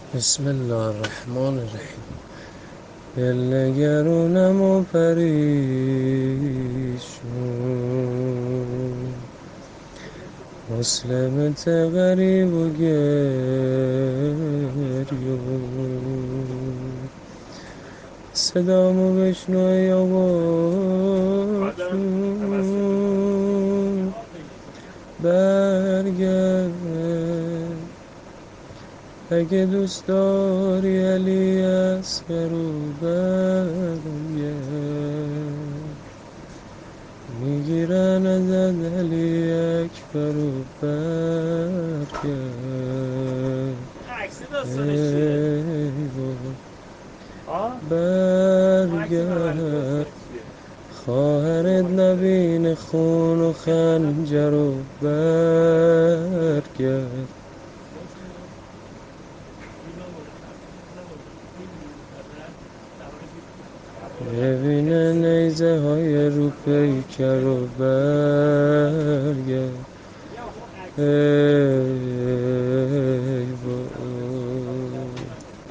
بسم الله الرحمن الرحیم. دلنگرونم و پریشون، مسلمت غریب و گریون، صدامو بشنو ای آقا جون، برگرد اگه دوست داری علی اصغر رو برگرد، میگیرن ازت علی اکبر رو برگرد، ای بابا برگرد، خواهرت نبین خون و خنجر رو برگرد، ببینه نیزه های رو پیکر رو برگرد، ای